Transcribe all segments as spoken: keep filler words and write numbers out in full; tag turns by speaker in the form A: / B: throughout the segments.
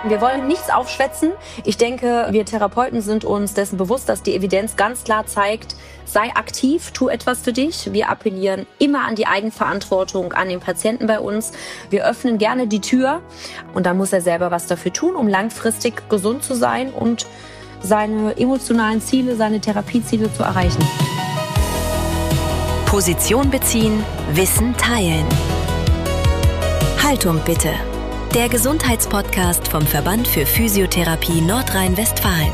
A: Wir wollen nichts aufschwätzen. Ich denke, wir Therapeuten sind uns dessen bewusst, dass die Evidenz ganz klar zeigt, sei aktiv, tu etwas für dich. Wir appellieren immer an die Eigenverantwortung, an den Patienten bei uns. Wir öffnen gerne die Tür und dann muss er selber was dafür tun, um langfristig gesund zu sein und seine emotionalen Ziele, seine Therapieziele zu erreichen.
B: Position beziehen, Wissen teilen. Haltung bitte. Der Gesundheitspodcast vom Verband für Physiotherapie Nordrhein-Westfalen.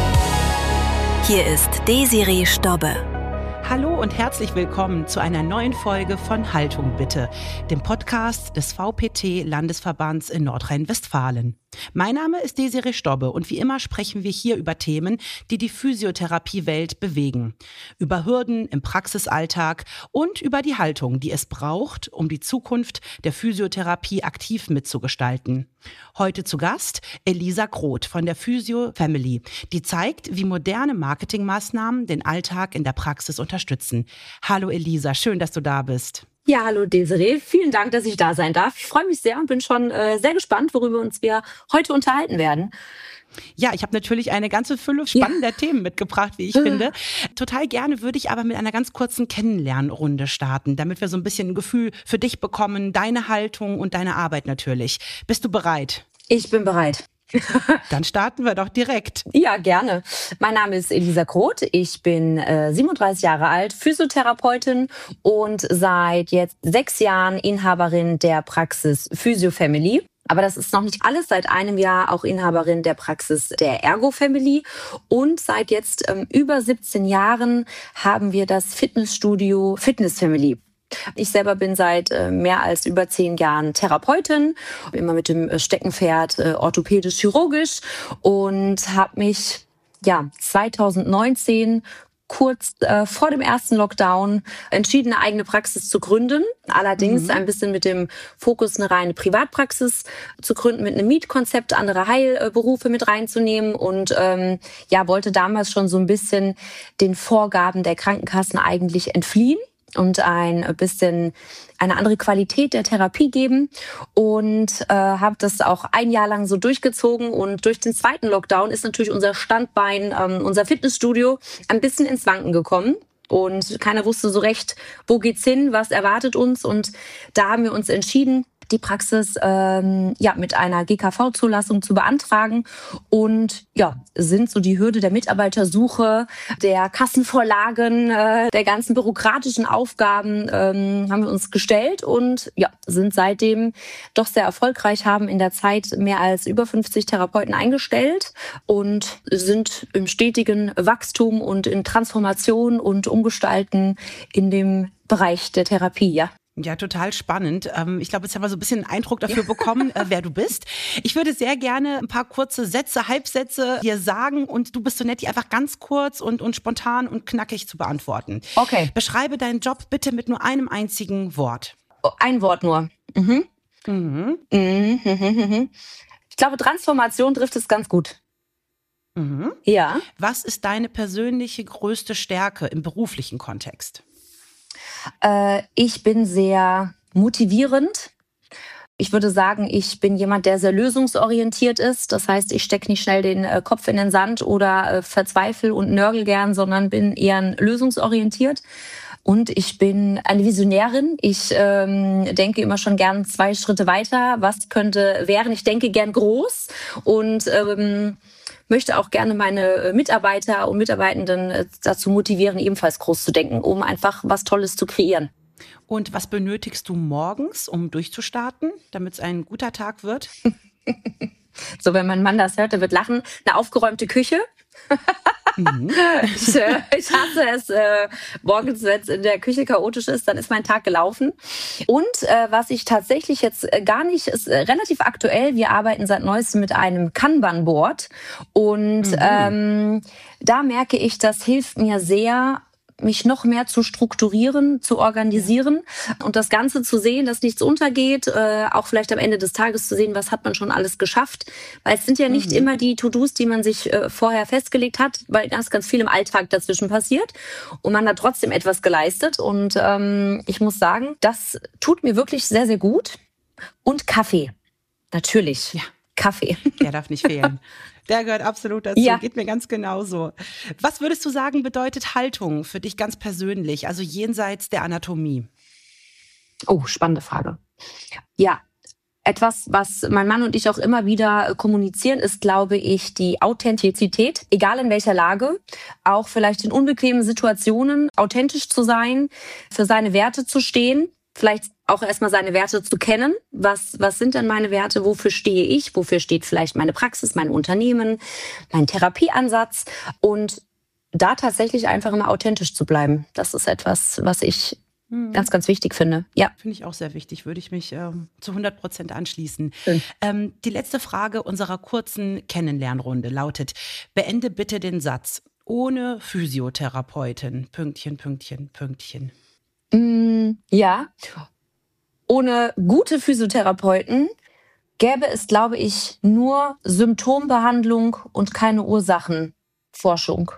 B: Hier ist Desiree Stobbe.
C: Hallo und herzlich willkommen zu einer neuen Folge von Haltung bitte, dem Podcast des V P T-Landesverbands in Nordrhein-Westfalen. Mein Name ist Desiree Stobbe und wie immer sprechen wir hier über Themen, die die Physiotherapiewelt bewegen. Über Hürden im Praxisalltag und über die Haltung, die es braucht, um die Zukunft der Physiotherapie aktiv mitzugestalten. Heute zu Gast Elisa Groth von der Physio Family, die zeigt, wie moderne Marketingmaßnahmen den Alltag in der Praxis unterstützen. Hallo Elisa, schön, dass du da bist.
A: Ja, hallo Desiree. Vielen Dank, dass ich da sein darf. Ich freue mich sehr und bin schon äh, sehr gespannt, worüber uns wir heute unterhalten werden.
C: Ja, ich habe natürlich eine ganze Fülle spannender ja. Themen mitgebracht, wie ich
A: äh.
C: finde. Total gerne würde ich aber mit einer ganz kurzen Kennenlernrunde starten, damit wir so ein bisschen ein Gefühl für dich bekommen, deine Haltung und deine Arbeit natürlich. Bist du bereit?
A: Ich bin bereit.
C: Dann starten wir doch direkt.
A: Ja, gerne. Mein Name ist Elisa Groth. Ich bin äh, siebenunddreißig Jahre alt, Physiotherapeutin und seit jetzt sechs Jahren Inhaberin der Praxis Physio Family. Aber das ist noch nicht alles. Seit einem Jahr auch Inhaberin der Praxis der Ergo Family. Und seit jetzt ähm, über siebzehn Jahren haben wir das Fitnessstudio Fitness Family. Ich selber bin seit äh, mehr als über zehn Jahren Therapeutin, immer mit dem Steckenpferd äh, orthopädisch-chirurgisch und habe mich ja zweitausendneunzehn kurz äh, vor dem ersten Lockdown entschieden, eine eigene Praxis zu gründen. Allerdings mhm. ein bisschen mit dem Fokus, eine reine Privatpraxis zu gründen, mit einem Mietkonzept, andere Heilberufe mit reinzunehmen und ähm, ja wollte damals schon so ein bisschen den Vorgaben der Krankenkassen eigentlich entfliehen und ein bisschen eine andere Qualität der Therapie geben und äh, habe das auch ein Jahr lang so durchgezogen. Und durch den zweiten Lockdown ist natürlich unser Standbein, ähm, unser Fitnessstudio, ein bisschen ins Wanken gekommen. Und keiner wusste so recht, wo geht's hin, was erwartet uns. Und da haben wir uns entschieden, die Praxis ähm, ja mit einer G K V-Zulassung zu beantragen und ja sind so die Hürde der Mitarbeitersuche, der Kassenvorlagen, äh, der ganzen bürokratischen Aufgaben ähm, haben wir uns gestellt und ja sind seitdem doch sehr erfolgreich, haben in der Zeit mehr als über fünfzig Therapeuten eingestellt und sind im stetigen Wachstum und in Transformation und Umgestalten in dem Bereich der Therapie, ja.
C: Ja, total spannend. Ich glaube, jetzt haben wir so ein bisschen einen Eindruck dafür bekommen, wer du bist. Ich würde sehr gerne ein paar kurze Sätze, Halbsätze dir sagen und du bist so nett, die einfach ganz kurz und, und spontan und knackig zu beantworten.
A: Okay.
C: Beschreibe deinen Job bitte mit nur einem einzigen Wort.
A: Oh, ein Wort nur. Mhm. Mhm. Mhm. Mhm. Ich glaube, Transformation trifft es ganz gut.
C: Mhm.
A: Ja.
C: Was ist deine persönliche größte Stärke im beruflichen Kontext?
A: Ich bin sehr motivierend. Ich würde sagen, ich bin jemand, der sehr lösungsorientiert ist. Das heißt, ich stecke nicht schnell den Kopf in den Sand oder verzweifle und nörgel gern, sondern bin eher lösungsorientiert. Und ich bin eine Visionärin. Ich ähm, denke immer schon gern zwei Schritte weiter. Was könnte wären? Ich denke gern groß und ähm, möchte auch gerne meine Mitarbeiter und Mitarbeitenden dazu motivieren, ebenfalls groß zu denken, um einfach was Tolles zu kreieren.
C: Und was benötigst du morgens, um durchzustarten, damit es ein guter Tag wird?
A: So, wenn mein Mann das hört, der wird lachen. Eine aufgeräumte Küche. Mhm. ich, äh, ich hasse es äh, morgens, wenn es in der Küche chaotisch ist, dann ist mein Tag gelaufen. Und äh, was ich tatsächlich jetzt gar nicht, ist äh, relativ aktuell, wir arbeiten seit neuestem mit einem Kanban-Board und mhm. ähm, da merke ich, das hilft mir sehr, mich noch mehr zu strukturieren, zu organisieren und das Ganze zu sehen, dass nichts untergeht, äh, auch vielleicht am Ende des Tages zu sehen, was hat man schon alles geschafft, weil es sind ja nicht mhm. immer die To-Dos, die man sich äh, vorher festgelegt hat, weil ganz, ganz viel im Alltag dazwischen passiert und man hat trotzdem etwas geleistet und ähm, ich muss sagen, das tut mir wirklich sehr, sehr gut und Kaffee, natürlich.
C: Ja.
A: Kaffee.
C: Der darf nicht fehlen. Der gehört absolut dazu,
A: Ja.
C: Geht mir ganz genauso. Was würdest du sagen, bedeutet Haltung für dich ganz persönlich, also jenseits der Anatomie?
A: Oh, spannende Frage. Ja, etwas, was mein Mann und ich auch immer wieder kommunizieren, ist, glaube ich, die Authentizität, egal in welcher Lage, auch vielleicht in unbequemen Situationen authentisch zu sein, für seine Werte zu stehen, vielleicht auch erstmal seine Werte zu kennen. Was, was sind denn meine Werte? Wofür stehe ich? Wofür steht vielleicht meine Praxis, mein Unternehmen, mein Therapieansatz? Und da tatsächlich einfach immer authentisch zu bleiben. Das ist etwas, was ich hm. ganz, ganz wichtig finde. Ja.
C: Finde ich auch sehr wichtig, würde ich mich ähm, zu hundert Prozent anschließen.
A: Schön.
C: Ähm, die letzte Frage unserer kurzen Kennenlernrunde lautet, beende bitte den Satz, ohne Physiotherapeutin, Pünktchen, Pünktchen, Pünktchen.
A: Mm, ja, ohne gute Physiotherapeuten gäbe es, glaube ich, nur Symptombehandlung und keine Ursachenforschung.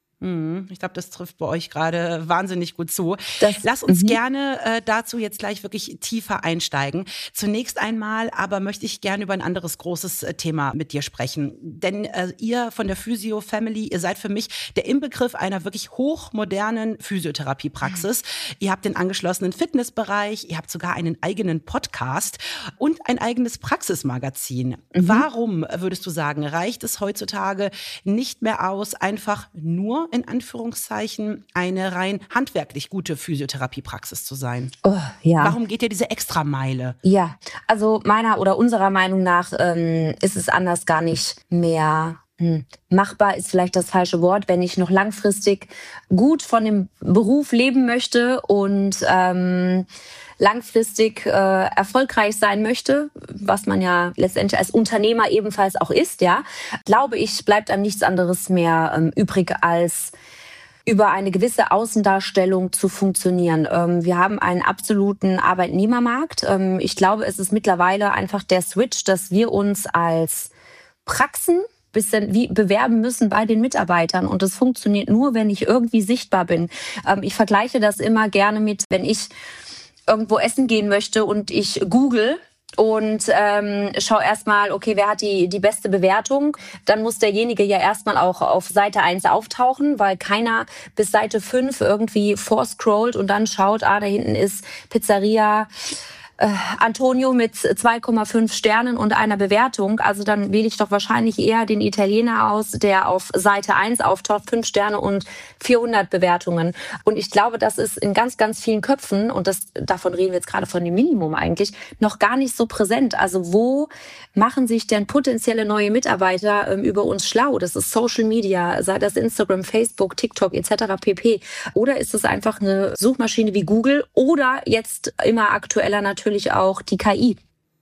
C: Ich glaube, das trifft bei euch gerade wahnsinnig gut zu.
A: Das,
C: Lass uns
A: mhm.
C: gerne äh, dazu jetzt gleich wirklich tiefer einsteigen. Zunächst einmal aber möchte ich gerne über ein anderes großes äh, Thema mit dir sprechen. Denn äh, ihr von der Physio Family, ihr seid für mich der Inbegriff einer wirklich hochmodernen Physiotherapiepraxis. Mhm. Ihr habt den angeschlossenen Fitnessbereich, ihr habt sogar einen eigenen Podcast und ein eigenes Praxismagazin. Mhm. Warum, würdest du sagen, reicht es heutzutage nicht mehr aus, einfach nur in Anführungszeichen eine rein handwerklich gute Physiotherapiepraxis zu sein?
A: Oh, ja.
C: Warum geht ihr diese Extrameile?
A: Ja, also meiner oder unserer Meinung nach ähm, ist es anders gar nicht mehr hm. machbar, ist vielleicht das falsche Wort, wenn ich noch langfristig gut von dem Beruf leben möchte und ähm, langfristig äh, erfolgreich sein möchte, was man ja letztendlich als Unternehmer ebenfalls auch ist, ja, glaube ich, bleibt einem nichts anderes mehr ähm, übrig, als über eine gewisse Außendarstellung zu funktionieren. Ähm, wir haben einen absoluten Arbeitnehmermarkt. Ähm, ich glaube, es ist mittlerweile einfach der Switch, dass wir uns als Praxen bisschen wie bewerben müssen bei den Mitarbeitern. Und das funktioniert nur, wenn ich irgendwie sichtbar bin. Ähm, ich vergleiche das immer gerne mit, wenn ich irgendwo essen gehen möchte und ich google und ähm, schau erstmal, okay, wer hat die die beste Bewertung? Dann muss derjenige ja erstmal auch auf Seite eins auftauchen, weil keiner bis Seite fünf irgendwie vorscrollt und dann schaut, ah, da hinten ist Pizzeria äh, Antonio mit zwei Komma fünf Sternen und einer Bewertung. Also dann wähle ich doch wahrscheinlich eher den Italiener aus, der auf Seite eins auftaucht, fünf Sterne und vierhundert Bewertungen. Und ich glaube, das ist in ganz, ganz vielen Köpfen, und das davon reden wir jetzt gerade von dem Minimum eigentlich, noch gar nicht so präsent. Also wo machen sich denn potenzielle neue Mitarbeiter ähm, über uns schlau? Das ist Social Media, sei das Instagram, Facebook, TikTok et cetera pp. Oder ist es einfach eine Suchmaschine wie Google oder jetzt immer aktueller natürlich auch die K I?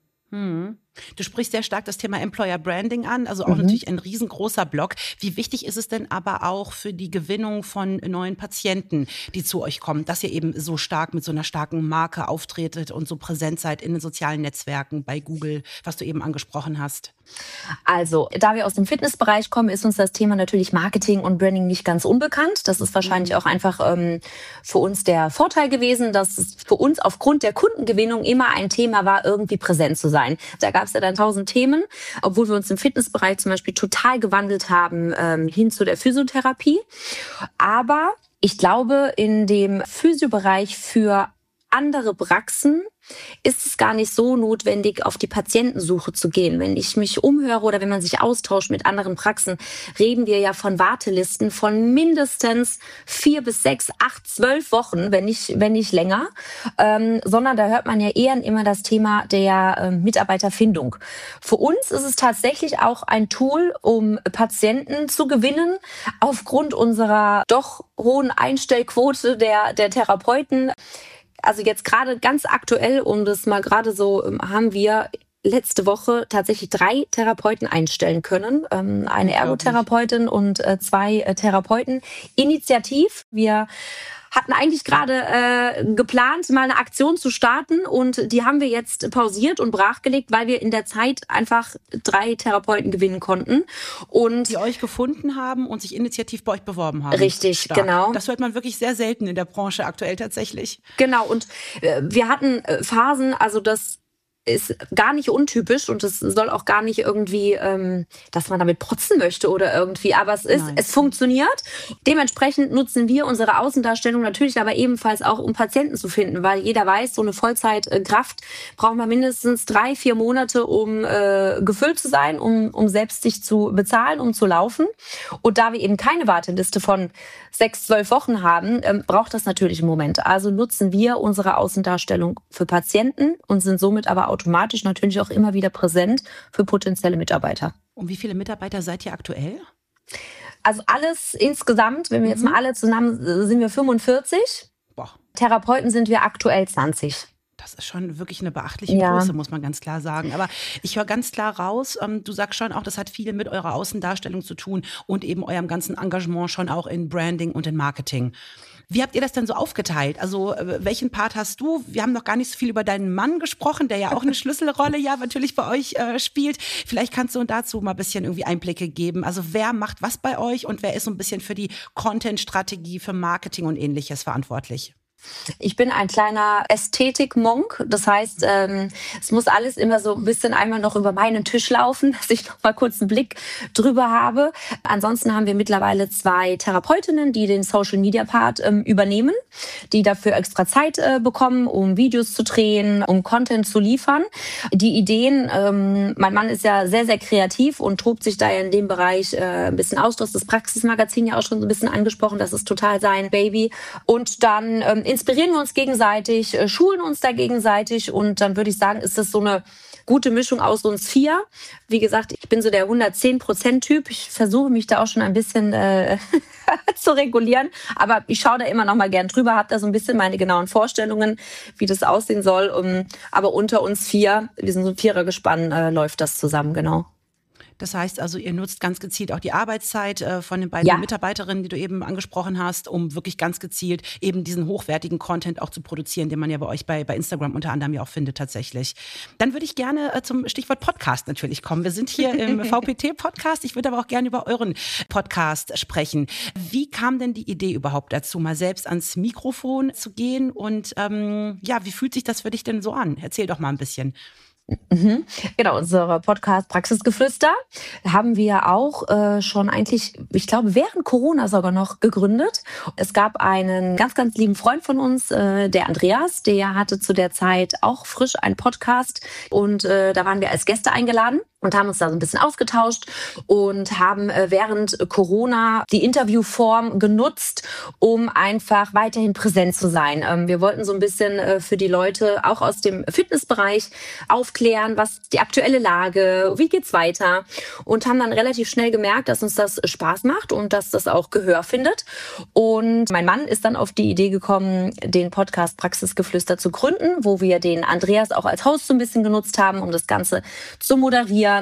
C: Hm. Du sprichst sehr stark das Thema Employer Branding an, also auch mhm. natürlich ein riesengroßer Block. Wie wichtig ist es denn aber auch für die Gewinnung von neuen Patienten, die zu euch kommen, dass ihr eben so stark mit so einer starken Marke auftretet und so präsent seid in den sozialen Netzwerken, bei Google, was du eben angesprochen hast?
A: Also, da wir aus dem Fitnessbereich kommen, ist uns das Thema natürlich Marketing und Branding nicht ganz unbekannt. Das ist wahrscheinlich auch einfach ähm, für uns der Vorteil gewesen, dass es für uns aufgrund der Kundengewinnung immer ein Thema war, irgendwie präsent zu sein. Da gab es ja dann tausend Themen, obwohl wir uns im Fitnessbereich zum Beispiel total gewandelt haben ähm, hin zu der Physiotherapie. Aber ich glaube, in dem Physiobereich für andere Praxen ist es gar nicht so notwendig, auf die Patientensuche zu gehen. Wenn ich mich umhöre oder wenn man sich austauscht mit anderen Praxen, reden wir ja von Wartelisten von mindestens vier bis sechs, acht, zwölf Wochen, wenn nicht, wenn nicht länger. Ähm, sondern da hört man ja eher immer das Thema der äh, Mitarbeiterfindung. Für uns ist es tatsächlich auch ein Tool, um Patienten zu gewinnen, aufgrund unserer doch hohen Einstellquote der, der Therapeuten. Also jetzt gerade ganz aktuell, um das mal gerade so, haben wir letzte Woche tatsächlich drei Therapeuten einstellen können. Eine Ergotherapeutin und zwei Therapeuten. Initiativ. Wir hatten eigentlich gerade äh, geplant, mal eine Aktion zu starten und die haben wir jetzt pausiert und brachgelegt, weil wir in der Zeit einfach drei Therapeuten gewinnen konnten. Und
C: die euch gefunden haben und sich initiativ bei euch beworben haben.
A: Richtig,
C: Stark.
A: Genau.
C: Das hört man wirklich sehr selten in der Branche aktuell tatsächlich.
A: Genau, und äh, wir hatten äh, Phasen, also das ist gar nicht untypisch und es soll auch gar nicht irgendwie, ähm, dass man damit protzen möchte oder irgendwie. Aber es ist, Nein. es funktioniert. Dementsprechend nutzen wir unsere Außendarstellung natürlich aber ebenfalls auch, um Patienten zu finden, weil jeder weiß, so eine Vollzeitkraft braucht man mindestens drei, vier Monate, um äh, gefüllt zu sein, um, um selbst sich zu bezahlen, um zu laufen. Und da wir eben keine Warteliste von sechs, zwölf Wochen haben, ähm, braucht das natürlich einen Moment. Also nutzen wir unsere Außendarstellung für Patienten und sind somit aber automatisch natürlich auch immer wieder präsent für potenzielle Mitarbeiter.
C: Und wie viele Mitarbeiter seid ihr aktuell?
A: Also alles insgesamt, wenn wir jetzt mal alle zusammen, sind wir fünfundvierzig.
C: Boah.
A: Therapeuten sind wir aktuell zwanzig.
C: Das ist schon wirklich eine beachtliche
A: ja.
C: Größe, muss man ganz klar sagen. Aber ich höre ganz klar raus, ähm, du sagst schon auch, das hat viel mit eurer Außendarstellung zu tun und eben eurem ganzen Engagement schon auch in Branding und in Marketing. Wie habt ihr das denn so aufgeteilt? Also äh, welchen Part hast du? Wir haben noch gar nicht so viel über deinen Mann gesprochen, der ja auch eine Schlüsselrolle ja natürlich bei euch äh, spielt. Vielleicht kannst du dazu mal ein bisschen irgendwie Einblicke geben. Also wer macht was bei euch und wer ist so ein bisschen für die Content-Strategie, für Marketing und Ähnliches verantwortlich?
A: Ich bin ein kleiner Ästhetik-Monk. Das heißt, ähm, es muss alles immer so ein bisschen einmal noch über meinen Tisch laufen, dass ich noch mal kurz einen Blick drüber habe. Ansonsten haben wir mittlerweile zwei Therapeutinnen, die den Social-Media-Part ähm, übernehmen, die dafür extra Zeit äh, bekommen, um Videos zu drehen, um Content zu liefern. Die Ideen, ähm, mein Mann ist ja sehr, sehr kreativ und tobt sich da ja in dem Bereich äh, ein bisschen aus. Du hast das Praxismagazin ja auch schon so ein bisschen angesprochen. Das ist total sein Baby. Und dann ähm, inspirieren wir uns gegenseitig, schulen uns da gegenseitig und dann würde ich sagen, ist das so eine gute Mischung aus uns vier. Wie gesagt, ich bin so der hundertzehn Prozent Typ. Ich versuche mich da auch schon ein bisschen äh, zu regulieren, aber ich schaue da immer noch mal gern drüber, habe da so ein bisschen meine genauen Vorstellungen, wie das aussehen soll. Um, aber unter uns vier, wir sind so ein Vierergespann, äh, läuft das zusammen, genau.
C: Das heißt also, ihr nutzt ganz gezielt auch die Arbeitszeit äh, von den beiden ja. Mitarbeiterinnen, die du eben angesprochen hast, um wirklich ganz gezielt eben diesen hochwertigen Content auch zu produzieren, den man ja bei euch bei, bei Instagram unter anderem ja auch findet tatsächlich. Dann würde ich gerne äh, zum Stichwort Podcast natürlich kommen. Wir sind hier im V P T-Podcast. Ich würde aber auch gerne über euren Podcast sprechen. Wie kam denn die Idee überhaupt dazu, mal selbst ans Mikrofon zu gehen? Und ähm, ja, wie fühlt sich das für dich denn so an? Erzähl doch mal ein bisschen.
A: Mhm. Genau, unsere Podcast Praxisgeflüster haben wir auch äh, schon eigentlich, ich glaube, während Corona sogar noch gegründet. Es gab einen ganz, ganz lieben Freund von uns, äh, der Andreas, der hatte zu der Zeit auch frisch einen Podcast und äh, da waren wir als Gäste eingeladen und haben uns da so ein bisschen ausgetauscht und haben äh, während Corona die Interviewform genutzt, um einfach weiterhin präsent zu sein. Ähm, wir wollten so ein bisschen äh, für die Leute auch aus dem Fitnessbereich aufklären, was ist die aktuelle Lage, wie geht's weiter und haben dann relativ schnell gemerkt, dass uns das Spaß macht und dass das auch Gehör findet. Und mein Mann ist dann auf die Idee gekommen, den Podcast Praxisgeflüster zu gründen, wo wir den Andreas auch als Host so ein bisschen genutzt haben, um das Ganze zu moderieren.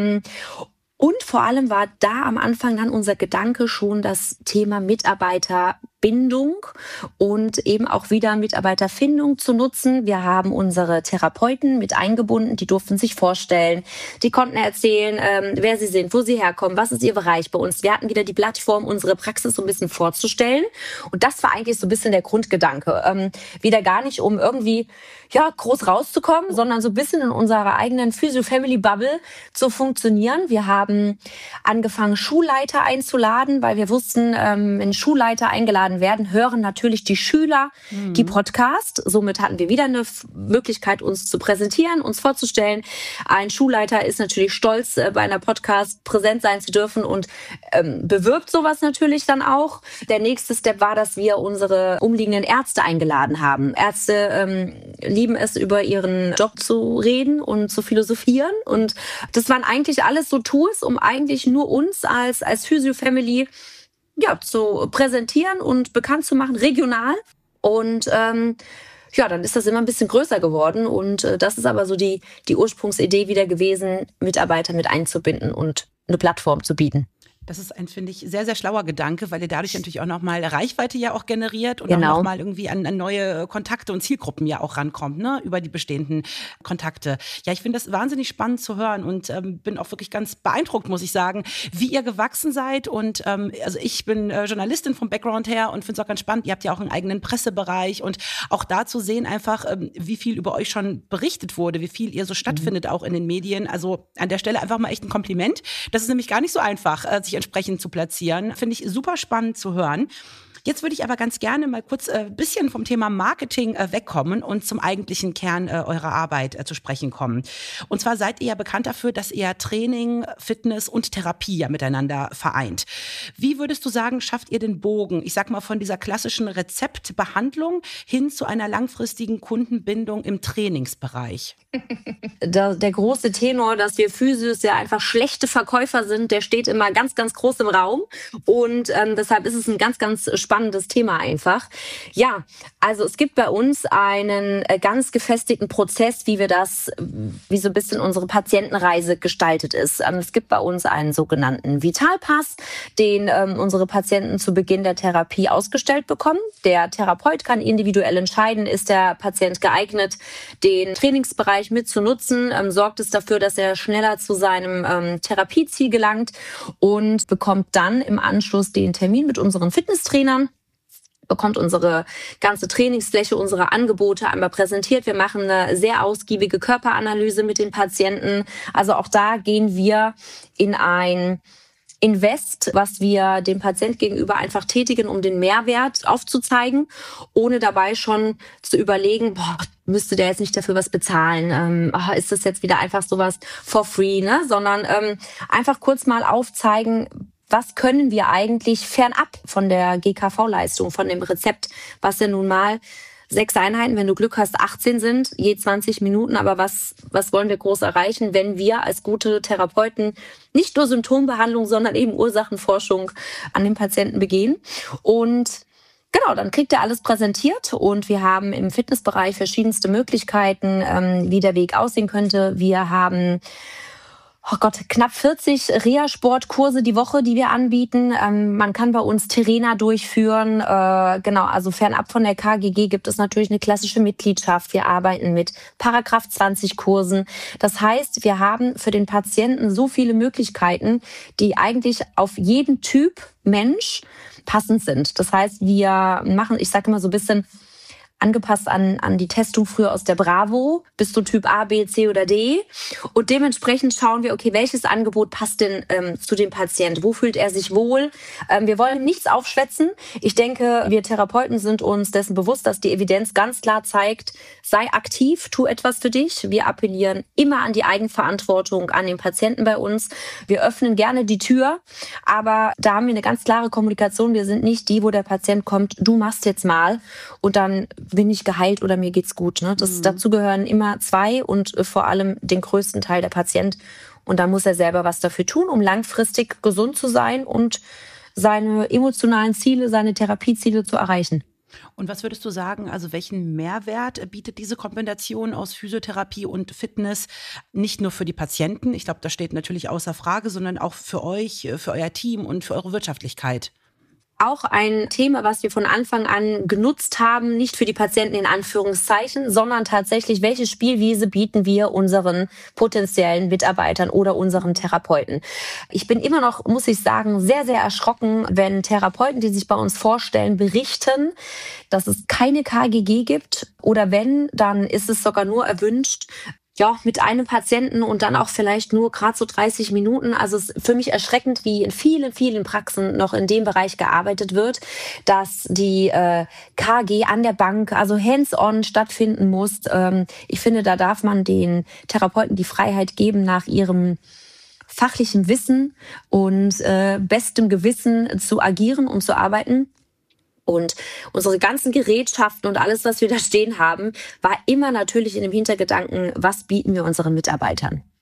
A: Und vor allem war da am Anfang dann unser Gedanke schon das Thema Mitarbeiterbindung und eben auch wieder Mitarbeiterfindung zu nutzen. Wir haben unsere Therapeuten mit eingebunden, die durften sich vorstellen, die konnten erzählen, ähm, wer sie sind, wo sie herkommen, was ist ihr Bereich bei uns. Wir hatten wieder die Plattform, unsere Praxis so ein bisschen vorzustellen und das war eigentlich so ein bisschen der Grundgedanke. Ähm, wieder gar nicht, um irgendwie ja groß rauszukommen, sondern so ein bisschen in unserer eigenen Physio-Family-Bubble zu funktionieren. Wir haben angefangen, Schulleiter einzuladen, weil wir wussten, ähm, wenn Schulleiter eingeladen werden, hören natürlich die Schüler mhm. die Podcast. Somit hatten wir wieder eine F- Möglichkeit, uns zu präsentieren, uns vorzustellen. Ein Schulleiter ist natürlich stolz, äh, bei einer Podcast präsent sein zu dürfen und ähm, bewirbt sowas natürlich dann auch. Der nächste Step war, dass wir unsere umliegenden Ärzte eingeladen haben. Ärzte ähm, lieben es, über ihren Job zu reden und zu philosophieren. Und das waren eigentlich alles so Tools, um eigentlich nur uns als, als Physio-Family ja, zu präsentieren und bekannt zu machen, regional. Und ähm, ja, dann ist das immer ein bisschen größer geworden. Und äh, das ist aber so die, die Ursprungsidee wieder gewesen, Mitarbeiter mit einzubinden und eine Plattform zu bieten.
C: Das ist ein, finde ich, sehr, sehr schlauer Gedanke, weil ihr dadurch natürlich auch nochmal Reichweite ja auch generiert und
A: Genau.
C: auch nochmal irgendwie an, an neue Kontakte und Zielgruppen ja auch rankommt, ne, über die bestehenden Kontakte. Ja, ich finde das wahnsinnig spannend zu hören und ähm, bin auch wirklich ganz beeindruckt, muss ich sagen, wie ihr gewachsen seid. Und ähm, also ich bin äh, Journalistin vom Background her und finde es auch ganz spannend. Ihr habt ja auch einen eigenen Pressebereich und auch da zu sehen einfach, ähm, wie viel über euch schon berichtet wurde, wie viel ihr so stattfindet mhm. auch in den Medien. Also an der Stelle einfach mal echt ein Kompliment. Das ist nämlich gar nicht so einfach, äh, sich entsprechend zu platzieren. Finde ich super spannend zu hören. Jetzt würde ich aber ganz gerne mal kurz ein äh, bisschen vom Thema Marketing äh, wegkommen und zum eigentlichen Kern äh, eurer Arbeit äh, zu sprechen kommen. Und zwar seid ihr ja bekannt dafür, dass ihr Training, Fitness und Therapie ja miteinander vereint. Wie würdest du sagen, schafft ihr den Bogen, ich sag mal, von dieser klassischen Rezeptbehandlung hin zu einer langfristigen Kundenbindung im Trainingsbereich?
A: Der, der große Tenor, dass wir Physios ja einfach schlechte Verkäufer sind, der steht immer ganz, ganz groß im Raum. Und ähm, deshalb ist es ein ganz, ganz spannendes Thema einfach. Ja, also es gibt bei uns einen äh, ganz gefestigten Prozess, wie wir das, wie so ein bisschen unsere Patientenreise gestaltet ist. Ähm, es gibt bei uns einen sogenannten Vitalpass, den ähm, unsere Patienten zu Beginn der Therapie ausgestellt bekommen. Der Therapeut kann individuell entscheiden, ist der Patient geeignet, den Trainingsbereich mit zu nutzen, ähm, sorgt es dafür, dass er schneller zu seinem ähm, Therapieziel gelangt und bekommt dann im Anschluss den Termin mit unseren Fitnesstrainern, bekommt unsere ganze Trainingsfläche, unsere Angebote einmal präsentiert. Wir machen eine sehr ausgiebige Körperanalyse mit den Patienten. Also auch da gehen wir in ein Invest, was wir dem Patient gegenüber einfach tätigen, um den Mehrwert aufzuzeigen, ohne dabei schon zu überlegen, boah, müsste der jetzt nicht dafür was bezahlen? Ähm, oh, ist das jetzt wieder einfach sowas for free, ne? Sondern ähm, einfach kurz mal aufzeigen, was können wir eigentlich fernab von der G K V-Leistung, von dem Rezept, was ja nun mal sechs Einheiten, wenn du Glück hast, achtzehn sind, je zwanzig Minuten. Aber was, was wollen wir groß erreichen, wenn wir als gute Therapeuten nicht nur Symptombehandlung, sondern eben Ursachenforschung an den Patienten begehen? Und genau, dann kriegt er alles präsentiert und wir haben im Fitnessbereich verschiedenste Möglichkeiten, ähm, wie der Weg aussehen könnte. Wir haben Oh Gott, knapp vierzig Reha-Sportkurse die Woche, die wir anbieten. Ähm, man kann bei uns Terena durchführen. Äh, genau, also fernab von der K G G gibt es natürlich eine klassische Mitgliedschaft. Wir arbeiten mit Paragraph zwanzig Kursen. Das heißt, wir haben für den Patienten so viele Möglichkeiten, die eigentlich auf jeden Typ Mensch passend sind. Das heißt, wir machen, ich sage immer so ein bisschen, angepasst an, an die Testung früher aus der Bravo. Bist du Typ A, B, C oder D? Und dementsprechend schauen wir, okay, welches Angebot passt denn ähm, zu dem Patienten? Wo fühlt er sich wohl? Ähm, wir wollen nichts aufschwätzen. Ich denke, wir Therapeuten sind uns dessen bewusst, dass die Evidenz ganz klar zeigt, sei aktiv, tu etwas für dich. Wir appellieren immer an die Eigenverantwortung, an den Patienten bei uns. Wir öffnen gerne die Tür, aber da haben wir eine ganz klare Kommunikation. Wir sind nicht die, wo der Patient kommt, du machst jetzt mal und dann bin ich geheilt oder mir geht's gut. Ne? Das, mhm. Dazu gehören immer zwei und vor allem den größten Teil der Patient. Und da muss er selber was dafür tun, um langfristig gesund zu sein und seine emotionalen Ziele, seine Therapieziele zu erreichen.
C: Und was würdest du sagen, also welchen Mehrwert bietet diese Kombination aus Physiotherapie und Fitness nicht nur für die Patienten, ich glaube, das steht natürlich außer Frage, sondern auch für euch, für euer Team und für eure Wirtschaftlichkeit?
A: Auch ein Thema, was wir von Anfang an genutzt haben, nicht für die Patienten in Anführungszeichen, sondern tatsächlich, welche Spielwiese bieten wir unseren potenziellen Mitarbeitern oder unseren Therapeuten. Ich bin immer noch, muss ich sagen, sehr, sehr erschrocken, wenn Therapeuten, die sich bei uns vorstellen, berichten, dass es keine K G G gibt oder wenn, dann ist es sogar nur erwünscht, ja, mit einem Patienten und dann auch vielleicht nur gerade so dreißig Minuten. Also es ist für mich erschreckend, wie in vielen, vielen Praxen noch in dem Bereich gearbeitet wird, dass die äh, K G an der Bank, also hands-on stattfinden muss. Ähm, ich finde, da darf man den Therapeuten die Freiheit geben, nach ihrem fachlichen Wissen und äh, bestem Gewissen zu agieren und zu arbeiten. Und unsere ganzen Gerätschaften und alles, was wir da stehen haben, war immer natürlich in dem Hintergedanken, was bieten wir unseren Mitarbeitern?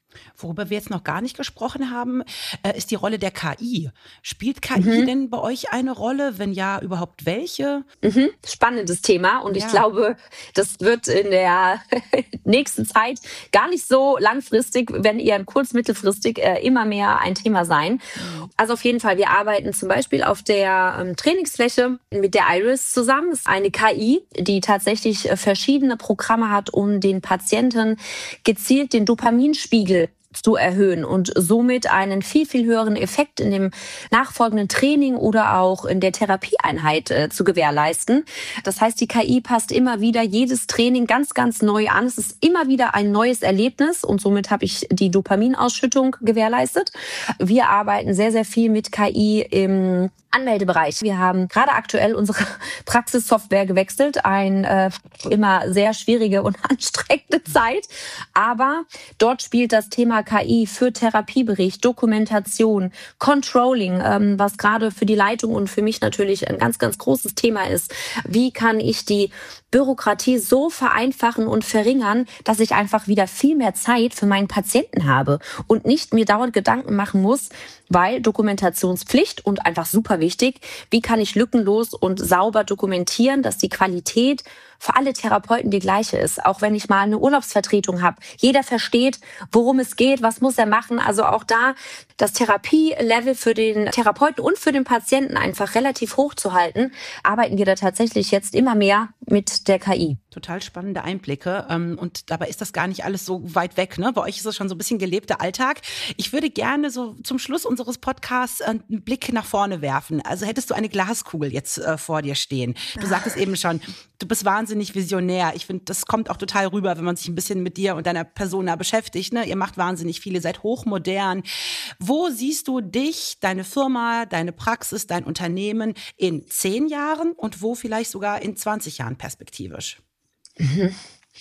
C: Worüber wir jetzt noch gar nicht gesprochen haben, äh, ist die Rolle der K I. Spielt K I mhm. denn bei euch eine Rolle? Wenn ja, überhaupt welche?
A: Mhm. Spannendes Thema und ja. ich glaube, das wird in der nächsten Zeit gar nicht so langfristig, wenn eher kurz-, mittelfristig äh, immer mehr ein Thema sein. Mhm. Also auf jeden Fall, wir arbeiten zum Beispiel auf der ähm, Trainingsfläche mit der Iris zusammen. Das ist eine K I, die tatsächlich äh, verschiedene Programme hat, um den Patienten gezielt den Dopaminspiegel zu erhöhen und somit einen viel, viel höheren Effekt in dem nachfolgenden Training oder auch in der Therapieeinheit äh, zu gewährleisten. Das heißt, die K I passt immer wieder jedes Training ganz, ganz neu an. Es ist immer wieder ein neues Erlebnis und somit habe ich die Dopaminausschüttung gewährleistet. Wir arbeiten sehr, sehr viel mit K I im Anmeldebereich. Wir haben gerade aktuell unsere Praxissoftware gewechselt. Ein äh, immer sehr schwierige und anstrengende Zeit. Aber dort spielt das Thema K I für Therapiebericht, Dokumentation, Controlling, ähm, was gerade für die Leitung und für mich natürlich ein ganz, ganz großes Thema ist. Wie kann ich die Bürokratie so vereinfachen und verringern, dass ich einfach wieder viel mehr Zeit für meinen Patienten habe und nicht mir dauernd Gedanken machen muss, weil Dokumentationspflicht und einfach super wichtig, wie kann ich lückenlos und sauber dokumentieren, dass die Qualität für alle Therapeuten die gleiche ist. Auch wenn ich mal eine Urlaubsvertretung habe. Jeder versteht, worum es geht, was muss er machen. Also auch da das Therapielevel für den Therapeuten und für den Patienten einfach relativ hoch zu halten, arbeiten wir da tatsächlich jetzt immer mehr mit der K I.
C: Total spannende Einblicke. Und dabei ist das gar nicht alles so weit weg. Ne? Bei euch ist es schon so ein bisschen gelebter Alltag. Ich würde gerne so zum Schluss unseres Podcasts einen Blick nach vorne werfen. Also hättest du eine Glaskugel jetzt äh, vor dir stehen. Du sagtest eben schon, du bist wahnsinnig visionär. Ich finde, das kommt auch total rüber, wenn man sich ein bisschen mit dir und deiner Persona beschäftigt. Ne? Ihr macht wahnsinnig viel, ihr seid hochmodern. Wo siehst du dich, deine Firma, deine Praxis, dein Unternehmen in zehn Jahren und wo vielleicht sogar in zwanzig Jahren perspektivisch?
A: Mhm.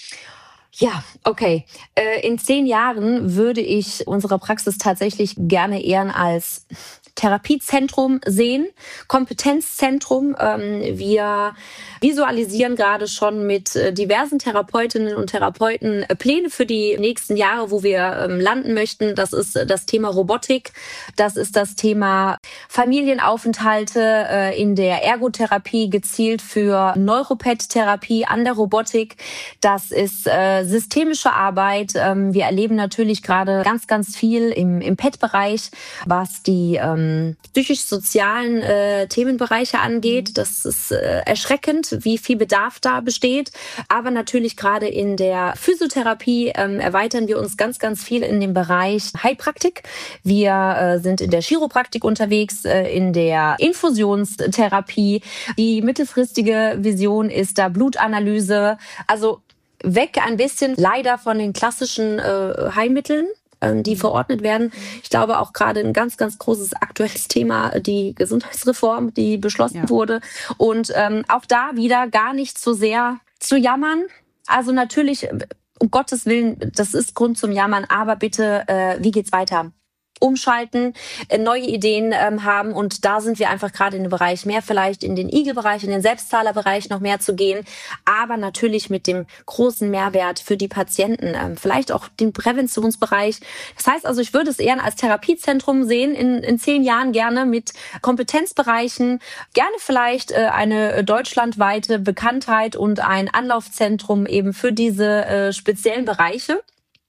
A: Ja, okay. Äh, in zehn Jahren würde ich unsere Praxis tatsächlich gerne eher als Therapiezentrum sehen, Kompetenzzentrum. Ähm, wir visualisieren gerade schon mit äh, diversen Therapeutinnen und Therapeuten äh, Pläne für die nächsten Jahre, wo wir ähm, landen möchten. Das ist äh, das Thema Robotik, das ist das Thema Familienaufenthalte äh, in der Ergotherapie, gezielt für Neuropet-Therapie an der Robotik. Das ist äh, systemische Arbeit. Ähm, wir erleben natürlich gerade ganz, ganz viel im, im P E T-Bereich, was die ähm, psychisch-sozialen äh, Themenbereiche angeht. Das ist äh, erschreckend, wie viel Bedarf da besteht. Aber natürlich gerade in der Physiotherapie ähm, erweitern wir uns ganz, ganz viel in dem Bereich Heilpraktik. Wir äh, sind in der Chiropraktik unterwegs, äh, in der Infusionstherapie. Die mittelfristige Vision ist da Blutanalyse. Also weg ein bisschen leider von den klassischen äh, Heilmitteln, die verordnet werden. Ich glaube auch gerade ein ganz, ganz großes aktuelles Thema, die Gesundheitsreform, die beschlossen ja. wurde. Und ähm, auch da wieder gar nicht so sehr zu jammern. Also natürlich, um Gottes Willen, das ist Grund zum Jammern, aber bitte, äh, wie geht's weiter? Umschalten, äh, neue Ideen ähm, haben und da sind wir einfach gerade in dem Bereich mehr vielleicht in den I G E-Bereich, in den Selbstzahlerbereich noch mehr zu gehen, aber natürlich mit dem großen Mehrwert für die Patienten, ähm, vielleicht auch den Präventionsbereich. Das heißt also, ich würde es eher als Therapiezentrum sehen, in, in zehn Jahren gerne mit Kompetenzbereichen, gerne vielleicht äh, eine deutschlandweite Bekanntheit und ein Anlaufzentrum eben für diese äh, speziellen Bereiche.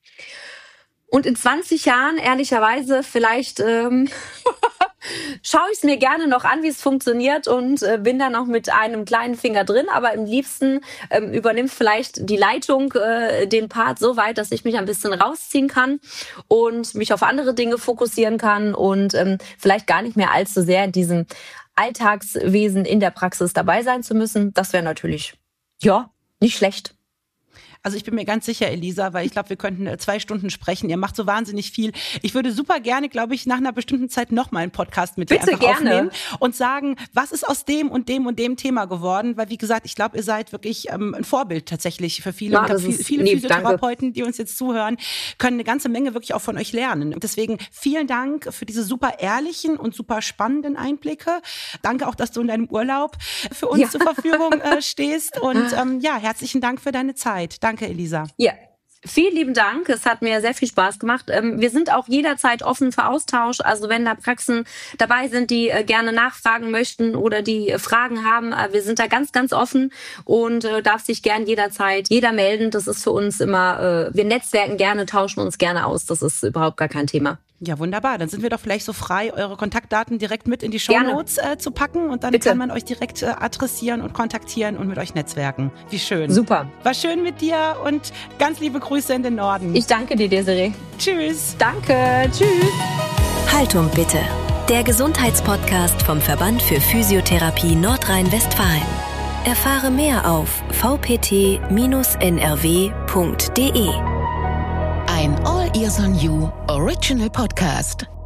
A: Und in zwanzig Jahren, ehrlicherweise, vielleicht ähm, schaue ich es mir gerne noch an, wie es funktioniert und äh, bin dann auch mit einem kleinen Finger drin. Aber im liebsten ähm, übernimmt vielleicht die Leitung äh, den Part so weit, dass ich mich ein bisschen rausziehen kann und mich auf andere Dinge fokussieren kann und ähm, vielleicht gar nicht mehr allzu sehr in diesem Alltagswesen in der Praxis dabei sein zu müssen. Das wäre natürlich, ja, nicht schlecht.
C: Also ich bin mir ganz sicher, Elisa, weil ich glaube, wir könnten zwei Stunden sprechen. Ihr macht so wahnsinnig viel. Ich würde super gerne, glaube ich, nach einer bestimmten Zeit nochmal einen Podcast mit dir
A: Bitte
C: einfach
A: gerne.
C: aufnehmen und sagen, was ist aus dem und dem und dem Thema geworden? Weil, wie gesagt, ich glaube, ihr seid wirklich ähm, ein Vorbild tatsächlich für viele.
A: Ja,
C: und ich glaub,
A: das
C: viele,
A: ist
C: viele
A: lieb,
C: Physiotherapeuten,
A: danke.
C: die uns jetzt zuhören, können eine ganze Menge wirklich auch von euch lernen. Deswegen vielen Dank für diese super ehrlichen und super spannenden Einblicke. Danke auch, dass du in deinem Urlaub für uns ja. zur Verfügung äh, stehst. Und ähm, ja, herzlichen Dank für deine Zeit. Danke, Elisa.
A: Ja. Vielen lieben Dank. Es hat mir sehr viel Spaß gemacht. Wir sind auch jederzeit offen für Austausch. Also wenn da Praxen dabei sind, die gerne nachfragen möchten oder die Fragen haben, wir sind da ganz, ganz offen und darf sich gern jederzeit jeder melden. Das ist für uns immer, wir netzwerken gerne, tauschen uns gerne aus. Das ist überhaupt gar kein Thema.
C: Ja, wunderbar. Dann sind wir doch vielleicht so frei, eure Kontaktdaten direkt mit in die Shownotes äh, zu packen und dann Bitte. Kann man euch direkt äh, adressieren und kontaktieren und mit euch netzwerken. Wie schön.
A: Super.
C: War schön mit dir und ganz liebe Grüße in den Norden.
A: Ich danke dir, Desiree.
C: Tschüss.
A: Danke. Tschüss.
B: Haltung bitte. Der Gesundheitspodcast vom Verband für Physiotherapie Nordrhein-Westfalen. Erfahre mehr auf v p t Bindestrich n r w punkt d e.
D: Ein All Ears on You Original Podcast.